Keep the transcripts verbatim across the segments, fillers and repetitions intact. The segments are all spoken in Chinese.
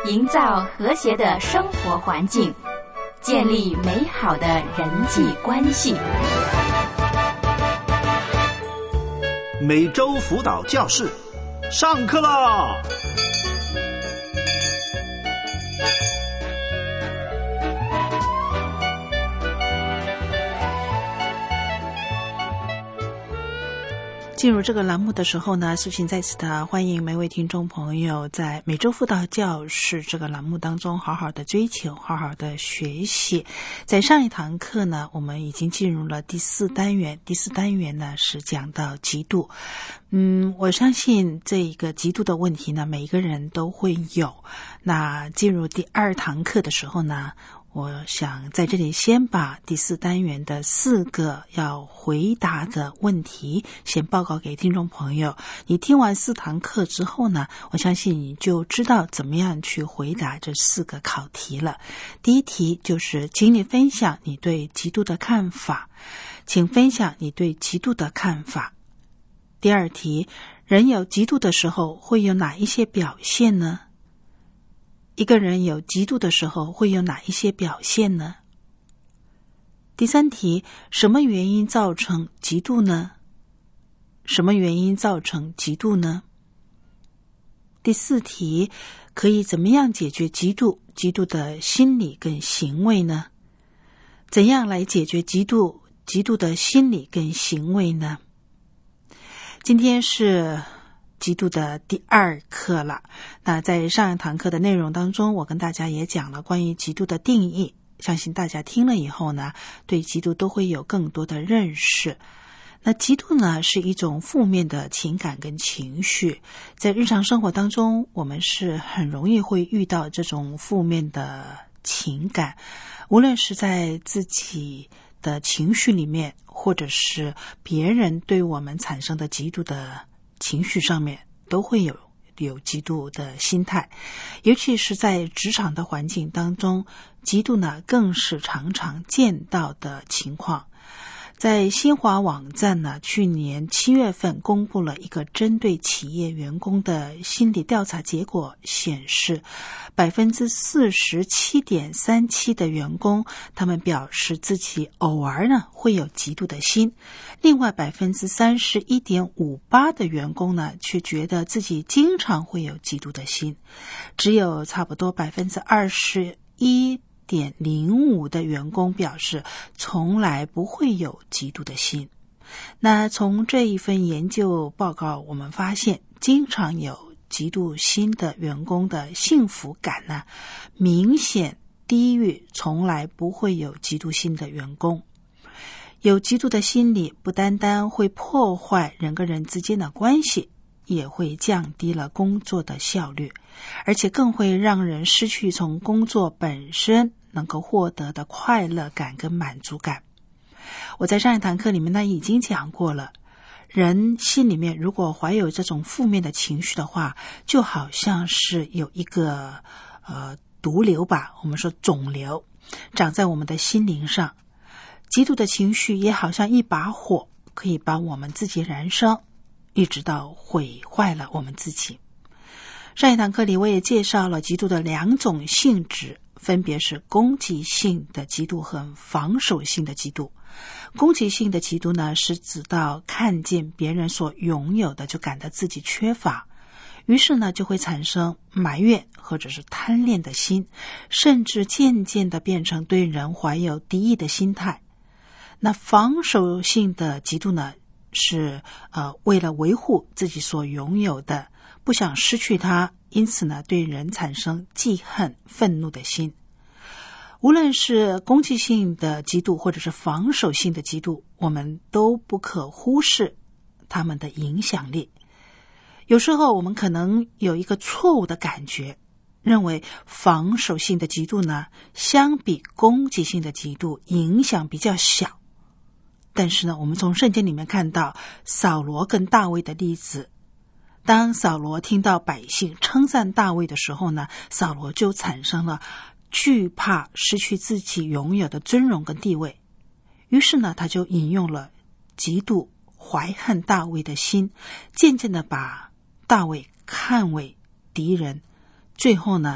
营造和谐的生活环境，建立美好的人际关系。 每周辅导教室上课啦！ 进入这个栏目的时候呢，素琴再次的欢迎每位听众朋友在每周辅导教室这个栏目当中好好的追求，好好的学习。在上一堂课呢，我们已经进入了第四单元，第四单元呢是讲到嫉妒。嗯，我相信这一个嫉妒的问题呢，每一个人都会有。那进入第二堂课的时候呢，我想在这里先把第四单元的四个要回答的问题先报告给听众朋友。你听完四堂课之后呢，我相信你就知道怎么样去回答这四个考题了。第一题就是请你分享你对嫉妒的看法，请分享你对嫉妒的看法。第二题，人有嫉妒的时候会有哪一些表现呢？一个人有嫉妒的时候会有哪一些表现呢？第三题，什么原因造成嫉妒呢？什么原因造成嫉妒呢？第四题，可以怎么样解决嫉妒？嫉妒的心理跟行为呢？怎样来解决嫉妒？嫉妒的心理跟行为呢？今天是嫉妒的第二课了。那在上一堂课的内容当中，我跟大家也讲了关于嫉妒的定义，相信大家听了以后呢，对嫉妒都会有更多的认识。那嫉妒呢，是一种负面的情感跟情绪，在日常生活当中，我们是很容易会遇到这种负面的情感，无论是在自己的情绪里面，或者是别人对我们产生的嫉妒的情绪上面，都会有有嫉妒的心态。尤其是在职场的环境当中，嫉妒呢更是常常见到的情况。在新华网站呢，去年七月份公布了一个针对企业员工的心理调查结果，显示百分之四十七点三七的员工，他们表示自己偶尔呢会有嫉妒的心。另外百分之三十一点五八的员工呢，却觉得自己经常会有嫉妒的心。只有差不多百分之二十一点零五的员工表示从来不会有嫉妒的心。那从这一份研究报告我们发现，经常有嫉妒心的员工的幸福感呢，明显低于从来不会有嫉妒心的员工。有嫉妒的心理不单单会破坏人跟人之间的关系，也会降低了工作的效率，而且更会让人失去从工作本身能够获得的快乐感跟满足感。我在上一堂课里面呢已经讲过了，人心里面如果怀有这种负面的情绪的话，就好像是有一个呃毒瘤吧，我们说肿瘤长在我们的心灵上。嫉妒的情绪也好像一把火，可以把我们自己燃烧，一直到毁坏了我们自己。上一堂课里我也介绍了嫉妒的两种性质，分别是攻击性的嫉妒和防守性的嫉妒。攻击性的嫉妒呢，是指到看见别人所拥有的就感到自己缺乏，于是呢就会产生埋怨或者是贪恋的心，甚至渐渐的变成对人怀有敌意的心态。那防守性的嫉妒呢，是呃为了维护自己所拥有的，不想失去它，因此呢对人产生记恨愤怒的心。无论是攻击性的嫉妒或者是防守性的嫉妒，我们都不可忽视它们的影响力。有时候我们可能有一个错误的感觉，认为防守性的嫉妒呢，相比攻击性的嫉妒影响比较小。但是呢，我们从圣经里面看到扫罗跟大卫的例子，当扫罗听到百姓称赞大卫的时候呢，扫罗就产生了惧怕失去自己拥有的尊荣跟地位，于是呢，他就引用了嫉妒怀恨大卫的心，渐渐的把大卫看为敌人，最后呢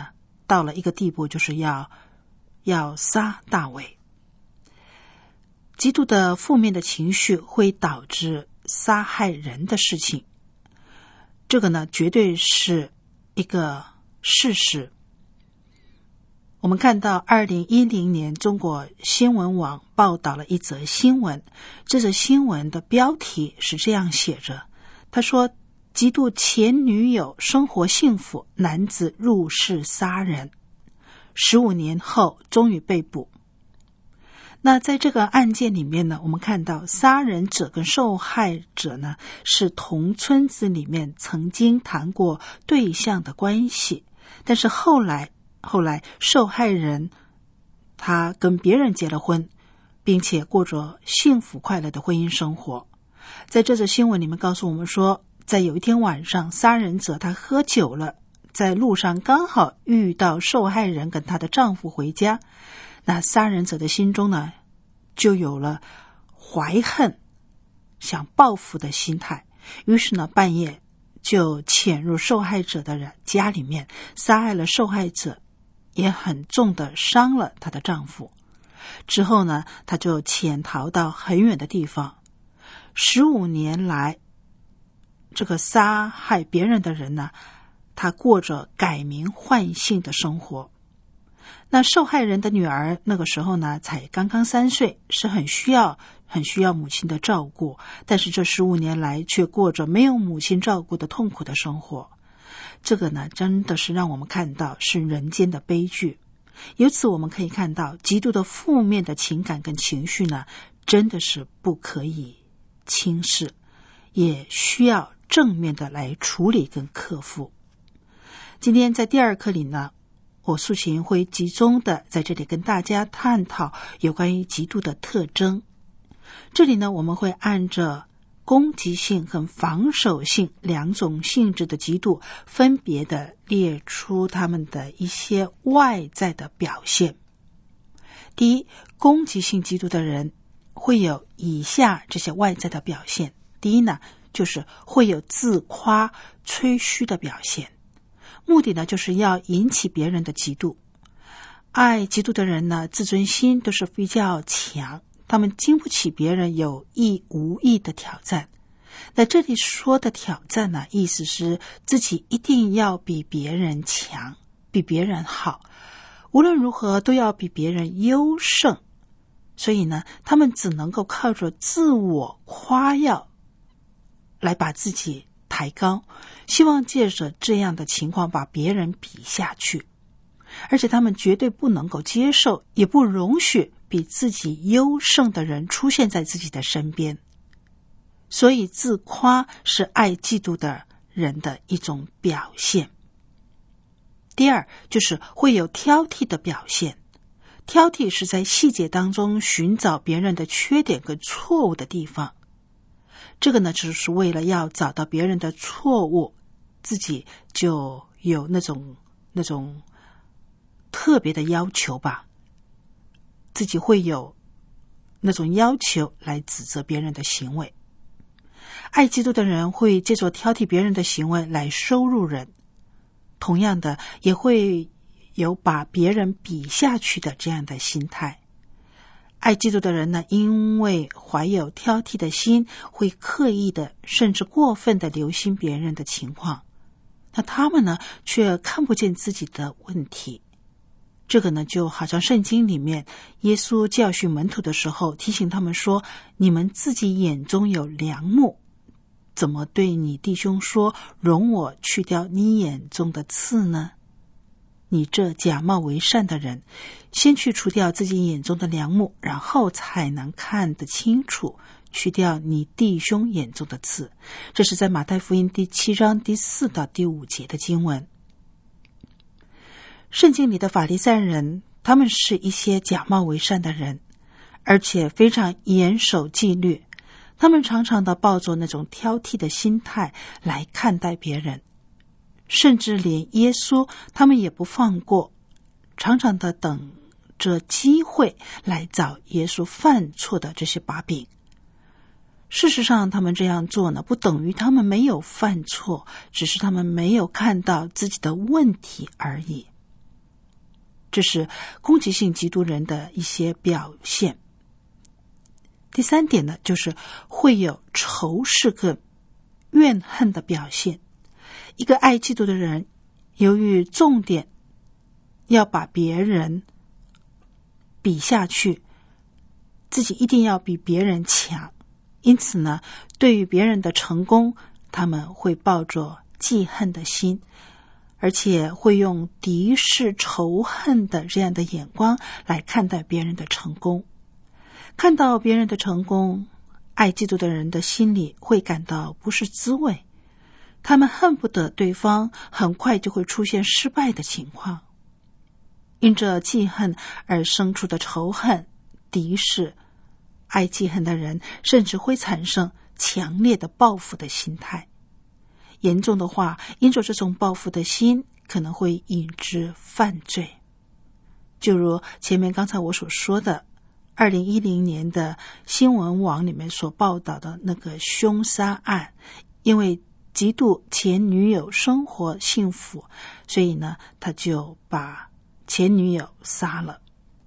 到了一个地步，就是要要杀大卫。极度的负面的情绪会导致杀害人的事情，这个呢，绝对是一个事实。我们看到二零一零年中国新闻网报道了一则新闻，这则新闻的标题是这样写着，他说嫉妒前女友生活幸福，男子入室杀人，十五年后终于被捕。那在这个案件里面呢，我们看到杀人者跟受害者呢是同村子里面曾经谈过对象的关系，但是后来后来受害人他跟别人结了婚，并且过着幸福快乐的婚姻生活。在这则新闻里面告诉我们说，在有一天晚上，杀人者他喝酒了，在路上刚好遇到受害人跟她的丈夫回家，那杀人者的心中呢就有了怀恨想报复的心态，于是呢半夜就潜入受害者的人家里面，杀害了受害者，也很重的伤了她的丈夫。之后呢，她就潜逃到很远的地方。十五年来，这个杀害别人的人呢，他过着改名换姓的生活。那受害人的女儿那个时候呢才刚刚三岁，是很需要很需要母亲的照顾，但是这十五年来却过着没有母亲照顾的痛苦的生活。这个呢真的是让我们看到是人间的悲剧。由此我们可以看到，极度的负面的情感跟情绪呢真的是不可以轻视，也需要正面的来处理跟克服。今天在第二课里呢，我素琴会集中的在这里跟大家探讨有关于嫉妒的特征。这里呢，我们会按着攻击性和防守性两种性质的嫉妒，分别的列出他们的一些外在的表现。第一，攻击性嫉妒的人会有以下这些外在的表现。第一呢，就是会有自夸、吹嘘的表现。目的呢，就是要引起别人的嫉妒。爱嫉妒的人呢，自尊心都是比较强，他们经不起别人有意无意的挑战。那这里说的挑战呢，意思是自己一定要比别人强，比别人好，无论如何都要比别人优胜。所以呢，他们只能够靠着自我夸耀来把自己抬高，希望借着这样的情况把别人比下去，而且他们绝对不能够接受，也不容许比自己优胜的人出现在自己的身边。所以自夸是爱嫉妒的人的一种表现。第二，就是会有挑剔的表现。挑剔是在细节当中寻找别人的缺点跟错误的地方。这个呢，就是为了要找到别人的错误，自己就有那种那种特别的要求吧，自己会有那种要求来指责别人的行为。爱嫉妒的人会借着挑剔别人的行为来羞辱人，同样的也会有把别人比下去的这样的心态。爱嫉妒的人呢，因为怀有挑剔的心，会刻意的甚至过分的留心别人的情况，那他们呢却看不见自己的问题。这个呢就好像圣经里面耶稣教训门徒的时候提醒他们说，你们自己眼中有梁木，怎么对你弟兄说，容我去掉你眼中的刺呢？你这假冒为善的人，先去除掉自己眼中的梁木，然后才能看得清楚，去掉你弟兄眼中的刺。这是在马太福音第七章第四到第五节的经文。圣经里的法利赛人，他们是一些假冒为善的人，而且非常严守纪律。他们常常的抱着那种挑剔的心态来看待别人，甚至连耶稣他们也不放过，常常的等着机会来找耶稣犯错的这些把柄。事实上他们这样做呢，不等于他们没有犯错，只是他们没有看到自己的问题而已。 这是攻击性嫉妒人的一些表现。第三点呢，就是会有仇视跟怨恨的表现。一个爱嫉妒的人，由于重点要把别人比下去，自己一定要比别人强，因此呢，对于别人的成功，他们会抱着记恨的心，而且会用敌视仇恨的这样的眼光来看待别人的成功。看到别人的成功，爱嫉妒的人的心里会感到不是滋味，他们恨不得对方很快就会出现失败的情况。因着记恨而生出的仇恨、敌视，爱记恨的人甚至会产生强烈的报复的心态。严重的话，因着这种报复的心，可能会引致犯罪。就如前面刚才我所说的二零一零年的新闻网里面所报道的那个凶杀案，因为嫉妒前女友生活幸福，所以呢，他就把前女友杀了。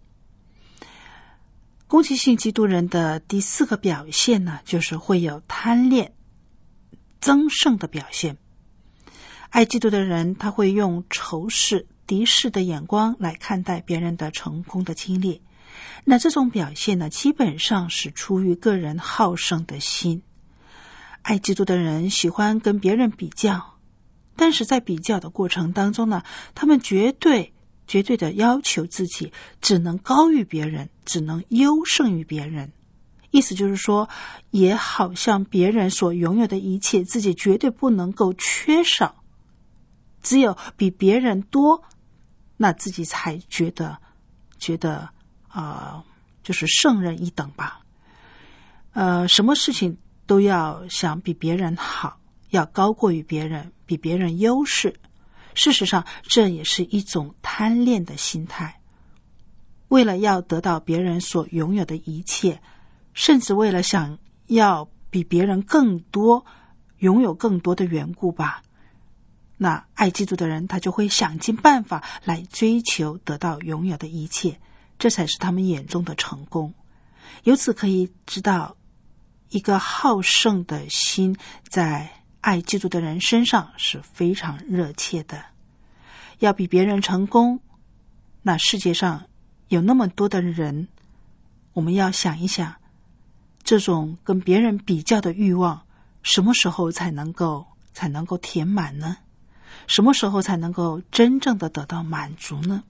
攻击性嫉妒人的第四个表现呢，就是会有贪恋、增胜的表现。爱嫉妒的人，他会用仇视、敌视的眼光来看待别人的成功的经历。那这种表现呢，基本上是出于个人好胜的心。爱嫉妒的人喜欢跟别人比较，但是在比较的过程当中呢，他们绝对绝对的要求自己只能高于别人，只能优胜于别人。意思就是说，也好像别人所拥有的一切，自己绝对不能够缺少，只有比别人多，那自己才觉得觉得呃，就是胜人一等吧。呃，什么事情都要想比别人好，要高过于别人，比别人优势。事实上，这也是一种贪恋的心态。为了要得到别人所拥有的一切，甚至为了想要比别人更多，拥有更多的缘故吧，那爱嫉妒的人，他就会想尽办法来追求得到拥有的一切，这才是他们眼中的成功。由此可以知道，一个好胜的心在爱嫉妒的人身上是非常热切的。要比别人成功，那世界上有那么多的人，我们要想一想，这种跟别人比较的欲望什么时候才能够才能够填满呢？什么时候才能够真正的得到满足呢？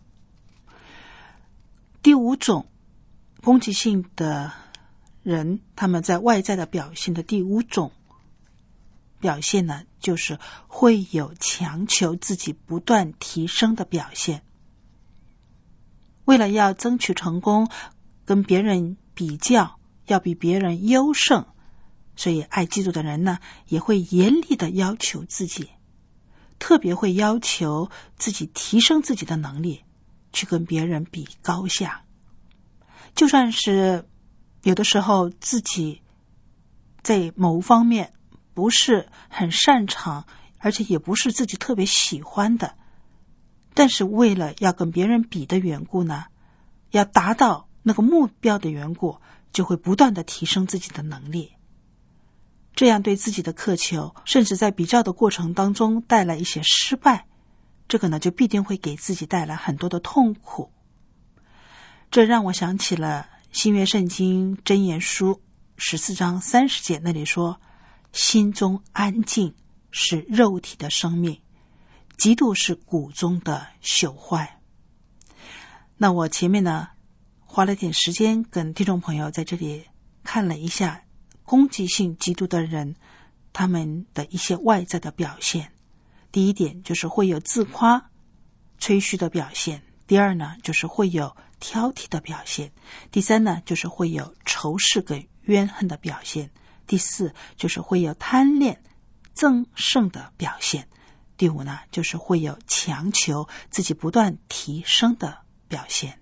第五种攻击性的人，他们在外在的表现的第五种表现呢，就是会有强求自己不断提升的表现。为了要争取成功，跟别人比较，要比别人优胜，所以爱嫉妒的人呢，也会严厉的要求自己，特别会要求自己提升自己的能力，去跟别人比高下。就算是有的时候自己在某方面不是很擅长，而且也不是自己特别喜欢的，但是为了要跟别人比的缘故呢，要达到那个目标的缘故，就会不断的提升自己的能力。这样对自己的苛求，甚至在比较的过程当中带来一些失败，这个呢就必定会给自己带来很多的痛苦。这让我想起了新约圣经箴言书十四章三十节，那里说，心中安静是肉体的生命，嫉妒是骨中的朽坏。那我前面呢花了点时间跟听众朋友在这里看了一下攻击性嫉妒的人他们的一些外在的表现。第一点就是会有自夸吹嘘的表现，第二呢就是会有挑剔的表现，第三呢就是会有仇视跟怨恨的表现，第四就是会有贪恋增胜的表现，第五呢就是会有强求自己不断提升的表现。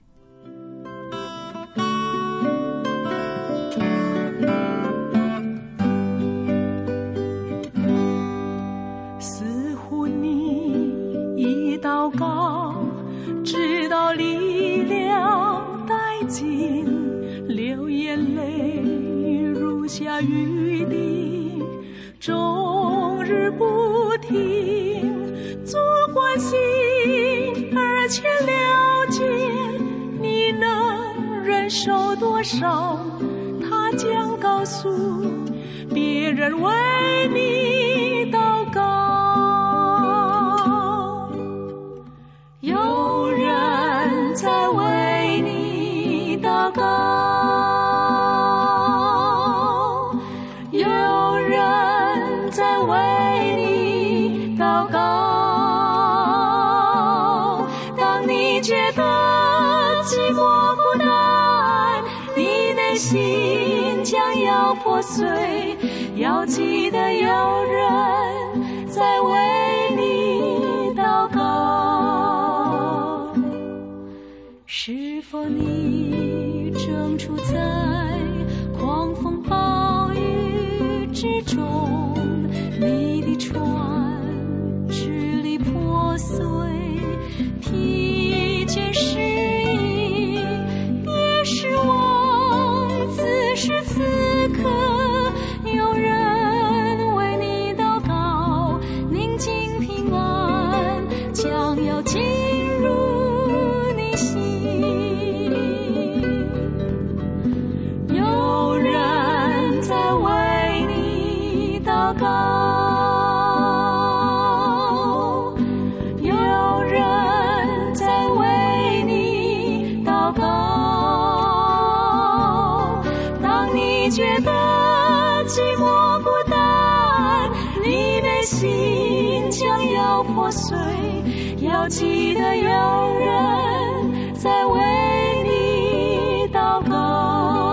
似乎你已祷告， 直到力量殆尽，流眼泪如下雨滴，终日不停，做关心而且了解，你能忍受多少，他将告诉别人为你祷告，有人在为你祷告，有人在为你祷告。当你觉得寂寞孤单，你内心将要破碎，要记得有人在为你祷告。是否你正处在狂风暴雨之中，你的船支离破碎，疲倦失意，别失望，此时此刻有人为你祷告，宁静平安将要进入你心，有人在为你祷告，有人在为你祷告。当你觉得寂寞孤单，你内心将要破碎，要记得有人在为你祷告。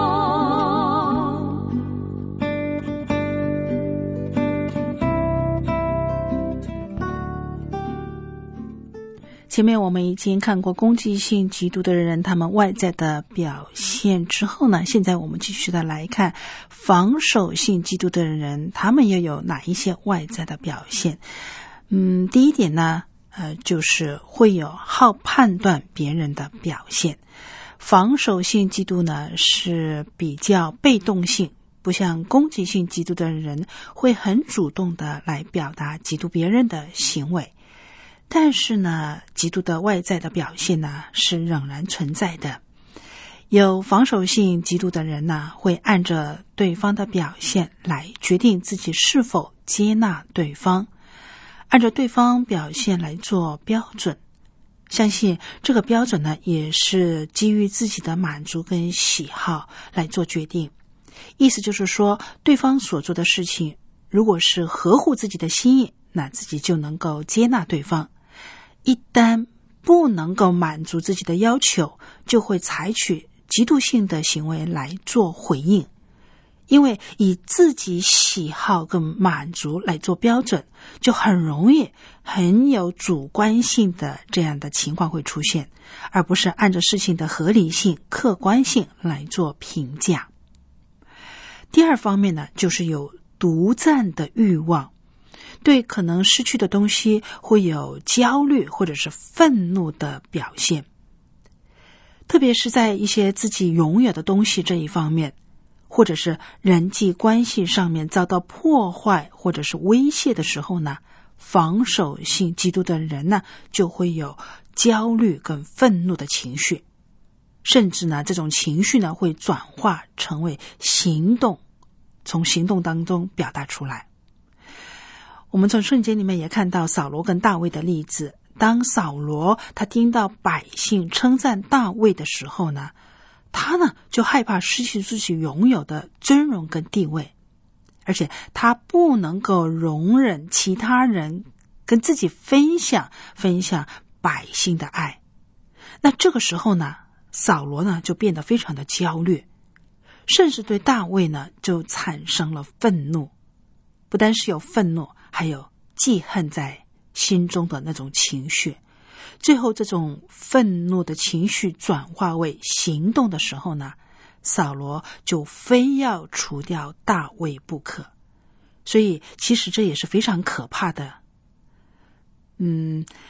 前面我们已经看过攻击性嫉妒的人他们外在的表现之后呢，现在我们继续的来看防守性嫉妒的人他们又有哪一些外在的表现。嗯，第一点呢呃，就是会有好判断别人的表现。防守性嫉妒呢是比较被动性，不像攻击性嫉妒的人会很主动的来表达嫉妒别人的行为。但是呢，嫉妒的外在的表现呢是仍然存在的。有防守性嫉妒的人呢，会按着对方的表现来决定自己是否接纳对方，按照对方表现来做标准。相信这个标准呢，也是基于自己的满足跟喜好来做决定。意思就是说，对方所做的事情，如果是合乎自己的心意，那自己就能够接纳对方。一旦不能够满足自己的要求，就会采取嫉妒性的行为来做回应。因为以自己喜好跟满足来做标准，就很容易很有主观性的这样的情况会出现，而不是按照事情的合理性、客观性来做评价。第二方面呢，就是有独占的欲望，对可能失去的东西会有焦虑或者是愤怒的表现，特别是在一些自己拥有的东西这一方面，或者是人际关系上面遭到破坏或者是威胁的时候呢，防守性嫉妒的人呢就会有焦虑跟愤怒的情绪，甚至呢这种情绪呢会转化成为行动，从行动当中表达出来。我们从圣经里面也看到扫罗跟大卫的例子。当扫罗他听到百姓称赞大卫的时候呢，他呢就害怕失去自己拥有的尊荣跟地位，而且他不能够容忍其他人跟自己分享分享百姓的爱。那这个时候呢，扫罗呢就变得非常的焦虑，甚至对大卫呢就产生了愤怒。不单是有愤怒，还有记恨在心中的那种情绪。最后这种愤怒的情绪转化为行动的时候呢，扫罗就非要除掉大卫不可。所以其实这也是非常可怕的。嗯，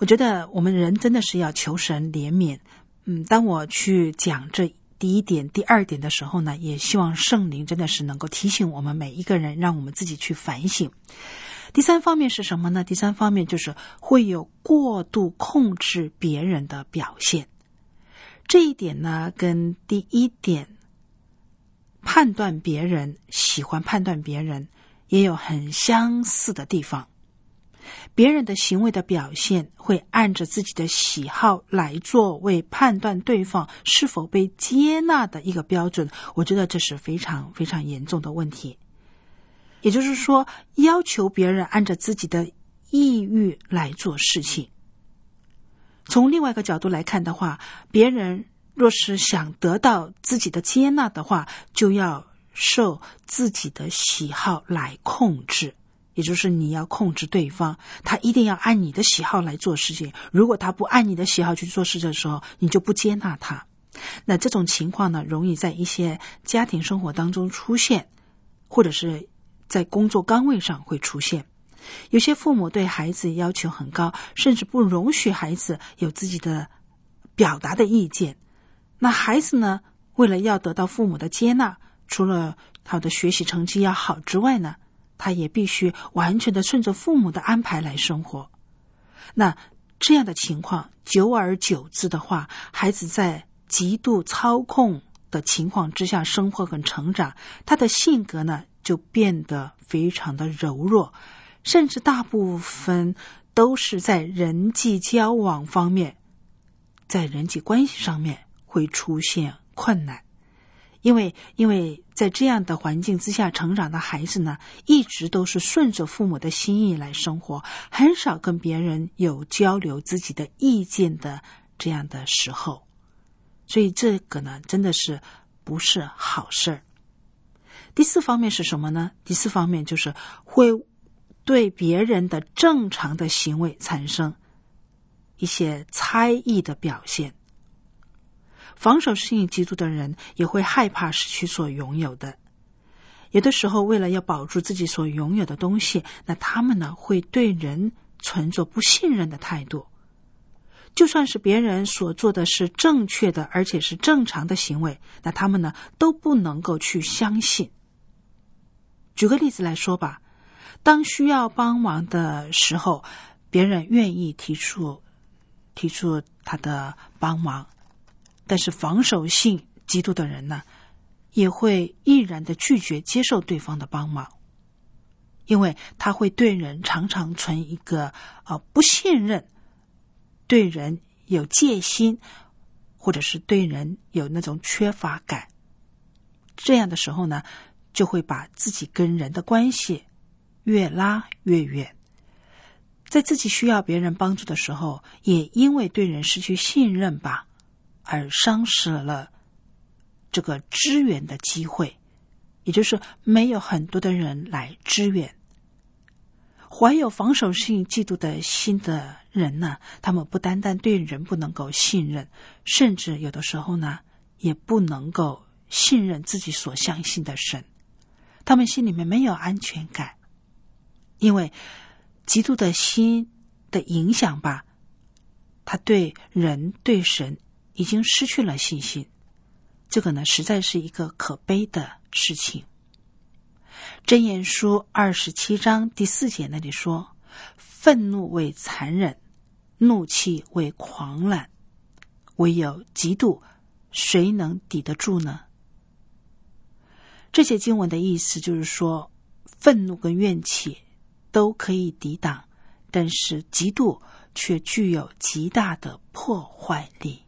我觉得我们人真的是要求神怜悯。嗯，当我去讲这第一点、第二点的时候呢，也希望圣灵真的是能够提醒我们每一个人，让我们自己去反省。第三方面是什么呢？第三方面就是会有过度控制别人的表现。这一点呢，跟第一点判断别人、喜欢判断别人也有很相似的地方。别人的行为的表现会按着自己的喜好来作为判断对方是否被接纳的一个标准，我觉得这是非常非常严重的问题。也就是说，要求别人按照自己的意欲来做事情。从另外一个角度来看的话，别人若是想得到自己的接纳的话，就要受自己的喜好来控制。也就是你要控制对方，他一定要按你的喜好来做事情。如果他不按你的喜好去做事的时候，你就不接纳他。那这种情况呢，容易在一些家庭生活当中出现，或者是在工作岗位上会出现。有些父母对孩子要求很高，甚至不容许孩子有自己的表达的意见。那孩子呢，为了要得到父母的接纳，除了他的学习成绩要好之外呢，他也必须完全的顺着父母的安排来生活。那这样的情况久而久之的话，孩子在极度操控的情况之下生活和成长，他的性格呢就变得非常的柔弱，甚至大部分都是在人际交往方面，在人际关系上面会出现困难。因为因为在这样的环境之下成长的孩子呢，一直都是顺着父母的心意来生活，很少跟别人有交流自己的意见的这样的时候，所以这个呢，真的是不是好事儿。第四方面是什么呢？第四方面就是会对别人的正常的行为产生一些猜疑的表现。防守性极度的人也会害怕失去所拥有的，有的时候为了要保住自己所拥有的东西，那他们呢会对人存着不信任的态度。就算是别人所做的是正确的而且是正常的行为，那他们呢都不能够去相信。举个例子来说吧，当需要帮忙的时候，别人愿意提出提出他的帮忙，但是防守性极度的人呢，也会毅然的拒绝接受对方的帮忙，因为他会对人常常存一个呃不信任，对人有戒心，或者是对人有那种缺乏感。这样的时候呢，就会把自己跟人的关系越拉越远。在自己需要别人帮助的时候，也因为对人失去信任吧，而丧失了这个支援的机会，也就是没有很多的人来支援。怀有防守性嫉妒的心的人呢，他们不单单对人不能够信任，甚至有的时候呢，也不能够信任自己所相信的神。他们心里面没有安全感，因为嫉妒的心的影响吧，他对人对神已经失去了信心。这个呢，实在是一个可悲的事情。箴言书二十七章第四节那里说，愤怒为残忍，怒气为狂澜，唯有嫉妒，谁能抵得住呢？这些经文的意思就是说，愤怒跟怨气都可以抵挡，但是嫉妒却具有极大的破坏力。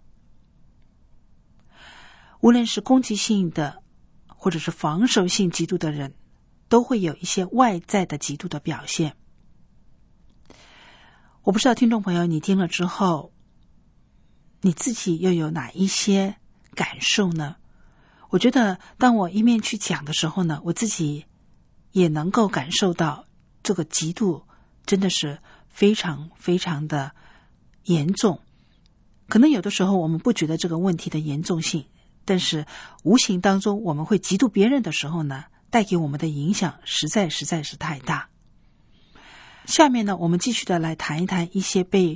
无论是攻击性的或者是防守性嫉妒的人，都会有一些外在的嫉妒的表现。我不知道听众朋友你听了之后，你自己又有哪一些感受呢？我觉得当我一面去讲的时候呢，我自己也能够感受到这个嫉妒真的是非常非常的严重。可能有的时候我们不觉得这个问题的严重性，但是无形当中我们会嫉妒别人的时候呢，带给我们的影响实在实在是太大。下面呢，我们继续的来谈一谈一些被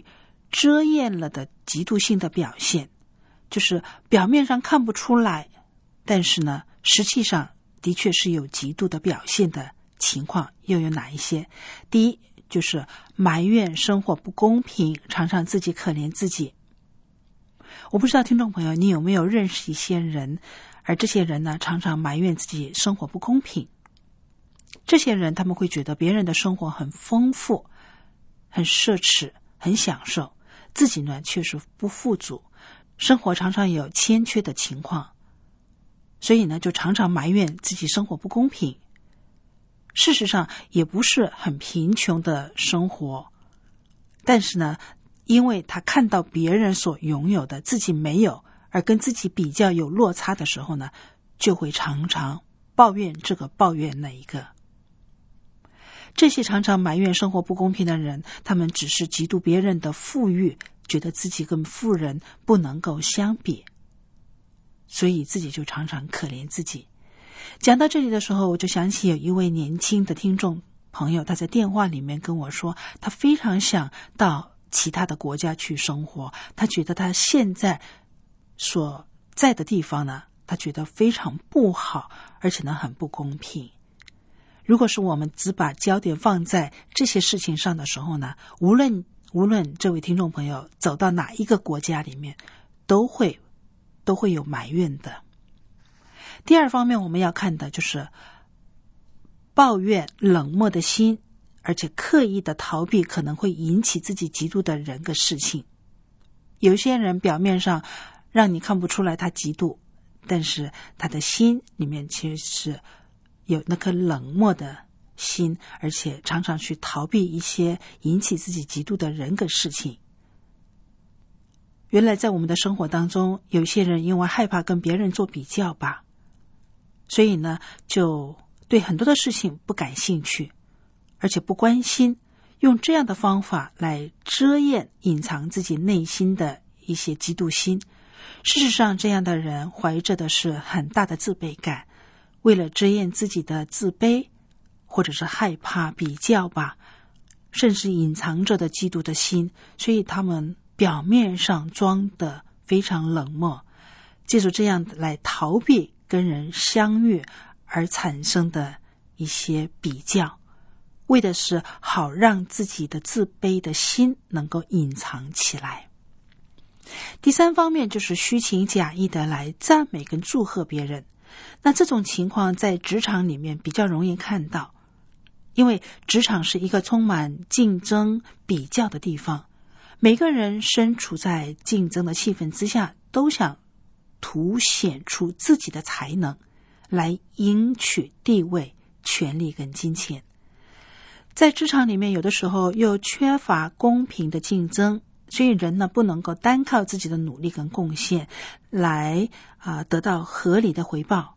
遮掩了的嫉妒性的表现，就是表面上看不出来，但是呢，实际上的确是有嫉妒的表现的情况，又有哪一些？第一，就是埋怨生活不公平，常常自己可怜自己。我不知道听众朋友你有没有认识一些人，而这些人呢，常常埋怨自己生活不公平。这些人他们会觉得别人的生活很丰富，很奢侈，很享受，自己呢却是不富足，生活常常有欠缺的情况，所以呢就常常埋怨自己生活不公平。事实上也不是很贫穷的生活，但是呢因为他看到别人所拥有的自己没有，而跟自己比较有落差的时候呢，就会常常抱怨这个抱怨那一个。这些常常埋怨生活不公平的人，他们只是嫉妒别人的富裕，觉得自己跟富人不能够相比，所以自己就常常可怜自己。讲到这里的时候，我就想起有一位年轻的听众朋友，他在电话里面跟我说，他非常想到其他的国家去生活，他觉得他现在所在的地方呢，他觉得非常不好，而且呢很不公平。如果是我们只把焦点放在这些事情上的时候呢，无论无论这位听众朋友走到哪一个国家里面，都会都会有埋怨的。第二方面我们要看的就是抱怨冷漠的心，而且刻意的逃避可能会引起自己嫉妒的人跟事情。有些人表面上让你看不出来他嫉妒，但是他的心里面其实是有那颗冷漠的心，而且常常去逃避一些引起自己嫉妒的人跟事情。原来在我们的生活当中，有些人因为害怕跟别人做比较吧，所以呢就对很多的事情不感兴趣，而且不关心，用这样的方法来遮掩隐藏自己内心的一些嫉妒心。事实上这样的人怀着的是很大的自卑感，为了遮掩自己的自卑，或者是害怕比较吧，甚至隐藏着的嫉妒的心，所以他们表面上装得非常冷漠，借助这样来逃避跟人相遇而产生的一些比较，为的是好让自己的自卑的心能够隐藏起来。第三方面就是虚情假意的来赞美跟祝贺别人。那这种情况在职场里面比较容易看到，因为职场是一个充满竞争比较的地方，每个人身处在竞争的气氛之下，都想凸显出自己的才能，来赢取地位、权力跟金钱。在职场里面，有的时候又缺乏公平的竞争，所以人呢不能够单靠自己的努力跟贡献来啊、呃、得到合理的回报，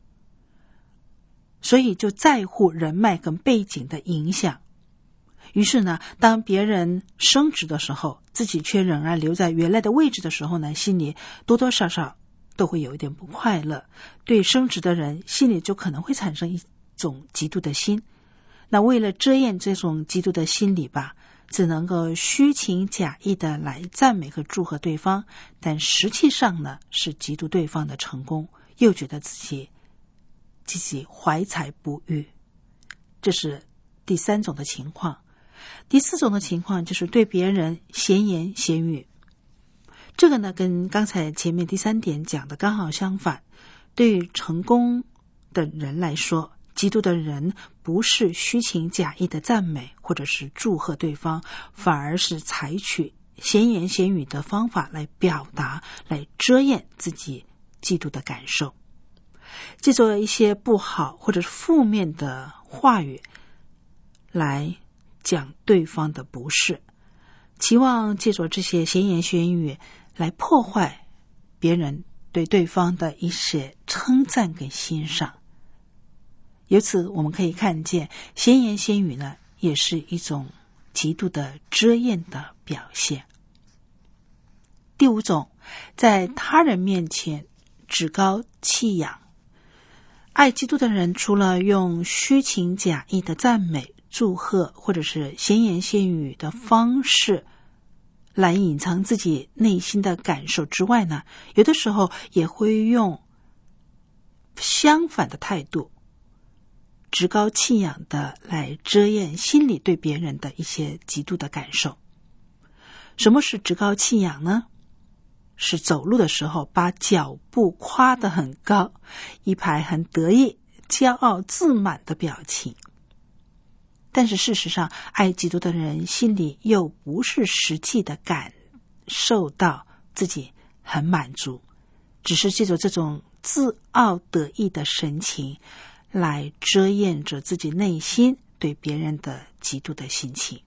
所以就在乎人脉跟背景的影响。于是呢，当别人升职的时候，自己却仍然留在原来的位置的时候呢，心里多多少少都会有一点不快乐，对升职的人心里就可能会产生一种嫉妒的心。那为了遮掩这种嫉妒的心理吧，只能够虚情假意的来赞美和祝贺对方，但实际上呢是嫉妒对方的成功，又觉得自己自己怀才不遇。这是第三种的情况。第四种的情况就是对别人闲言闲语。这个呢跟刚才前面第三点讲的刚好相反。对于成功的人来说，嫉妒的人不是虚情假意的赞美或者是祝贺对方，反而是采取闲言闲语的方法来表达，来遮掩自己嫉妒的感受，借助一些不好或者是负面的话语来讲对方的不是，期望借助这些闲言闲语来破坏别人对对方的一些称赞跟欣赏。由此我们可以看见，闲言闲语呢也是一种极度的遮掩的表现。第五种，在他人面前趾高气扬。爱嫉妒的人除了用虚情假意的赞美、祝贺或者是闲言闲语的方式来隐藏自己内心的感受之外呢，有的时候也会用相反的态度，趾高气扬的来遮掩心里对别人的一些极度的感受。什么是趾高气扬呢？是走路的时候把脚步夸得很高，一排很得意、骄傲自满的表情。但是事实上，爱基督的人心里又不是实际的感受到自己很满足，只是借着这种自傲得意的神情来遮掩着自己内心对别人的极度的心情。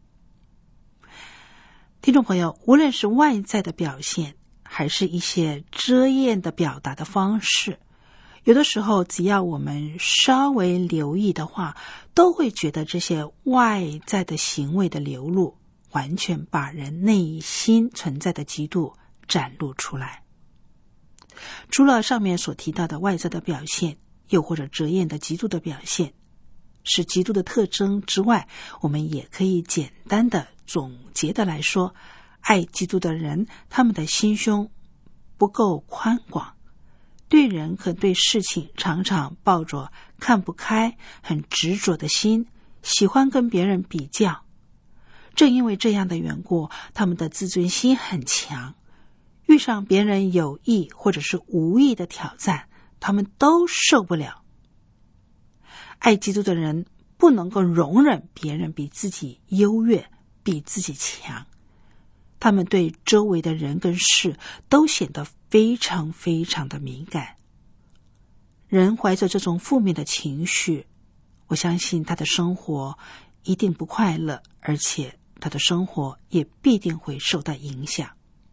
听众朋友，无论是外在的表现还是一些遮掩的表达的方式，有的时候只要我们稍微留意的话，都会觉得这些外在的行为的流露完全把人内心存在的嫉妒展露出来。除了上面所提到的外在的表现，又或者遮掩的嫉妒的表现是嫉妒的特征之外，我们也可以简单的总结的来说，爱基督的人，他们的心胸不够宽广，对人和对事情常常抱着看不开、很执着的心，喜欢跟别人比较。正因为这样的缘故，他们的自尊心很强，遇上别人有意或者是无意的挑战，他们都受不了。爱基督的人不能够容忍别人比自己优越，比自己强，他们对周围的人跟事都显得非常非常的敏感。人怀着这种负面的情绪，我相信他的生活一定不快乐，而且他的生活也必定会受到影响。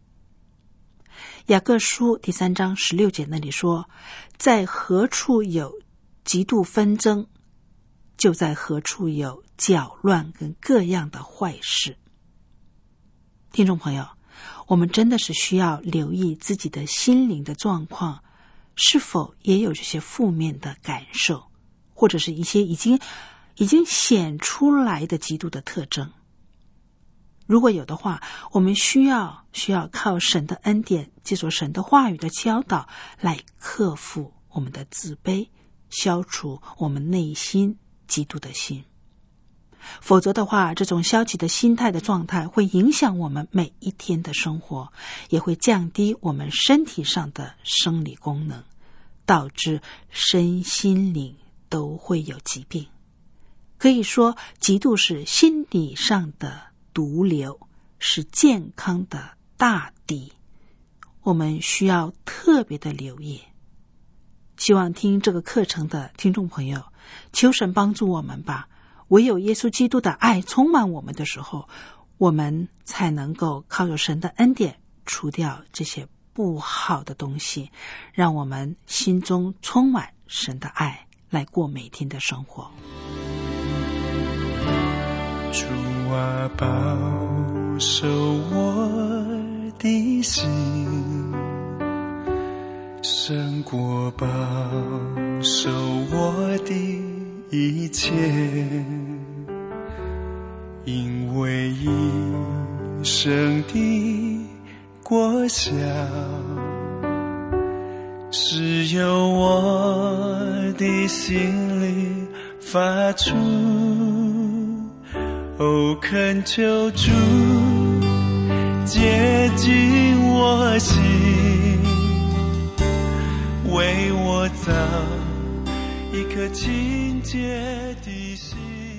雅各书第三章十六节那里说，在何处有极度纷争，就在何处有搅乱跟各样的坏事。听众朋友，我们真的是需要留意自己的心灵的状况，是否也有这些负面的感受，或者是一些已经已经显出来的极度的特征。如果有的话，我们需要需要靠神的恩典，借助神的话语的教导来克服我们的自卑，消除我们内心嫉妒的心。否则的话，这种消极的心态的状态会影响我们每一天的生活，也会降低我们身体上的生理功能，导致身心灵都会有疾病。可以说，嫉妒是心理上的毒瘤，是健康的大敌，我们需要特别的留意。希望听这个课程的听众朋友，求神帮助我们吧。唯有耶稣基督的爱充满我们的时候，我们才能够靠着神的恩典除掉这些不好的东西，让我们心中充满神的爱，来过每天的生活。 主啊，保守我的心，胜过保守我的一切，因为一生的果效是由我的心里发出。哦，恳求主接近我心，为我造一颗清洁的心。